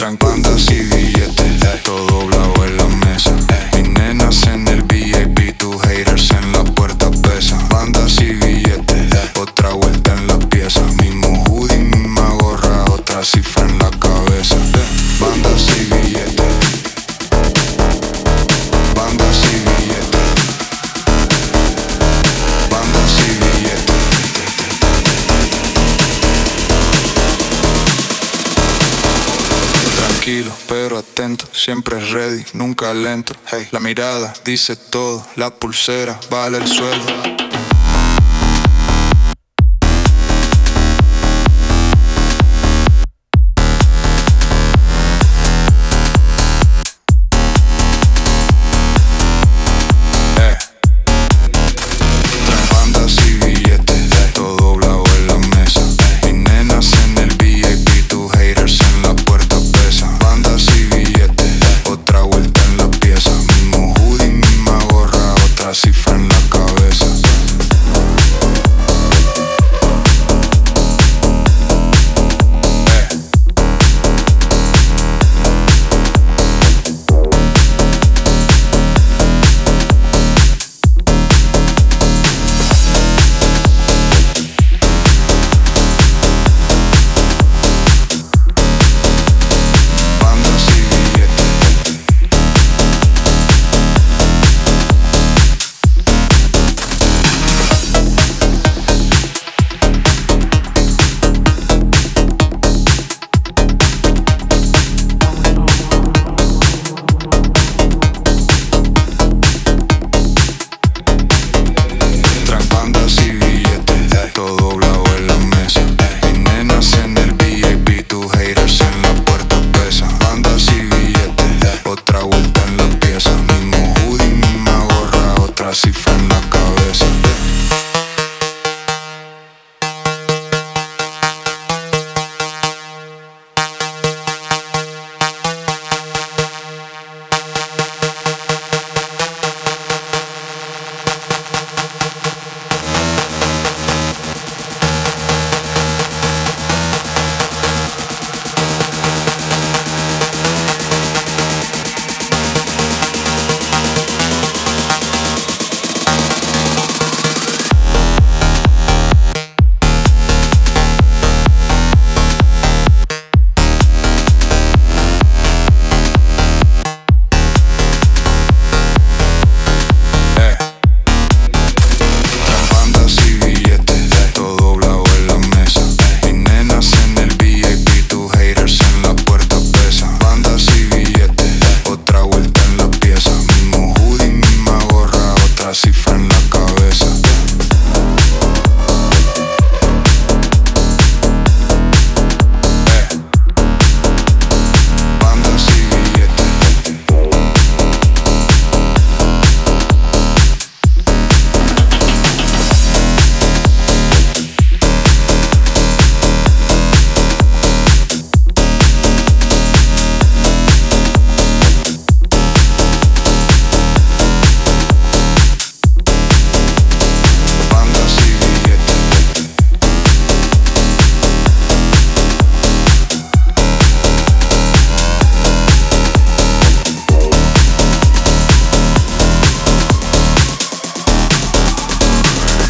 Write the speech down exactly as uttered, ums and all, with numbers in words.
Bandas y billetes, todo doblado en la mesa. Mis nenas en el V I P, tus haters en la puerta pesa. Bandas y billetes, otra vuelta en la pieza. Mismo hoodie, misma gorra, otra cifra en la cabeza. Bandas y billetes, bandas y billetes, bandas y billetes. Tranquilo, pero atento, siempre ready, nunca lento. Hey, la mirada dice todo, la pulsera vale el sueldo.